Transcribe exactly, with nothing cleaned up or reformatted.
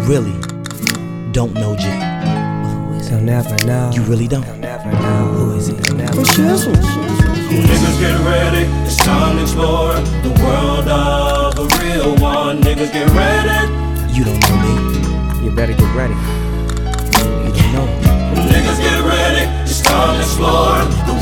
really don't know G. They'll never know. You really don't. They'll never know. Who is he? They'll never know. Niggas get ready, it's time to explore the world of a real one. Niggas get ready. You don't know me. You better get ready. You don't know me. Niggas get ready, it's time to explore the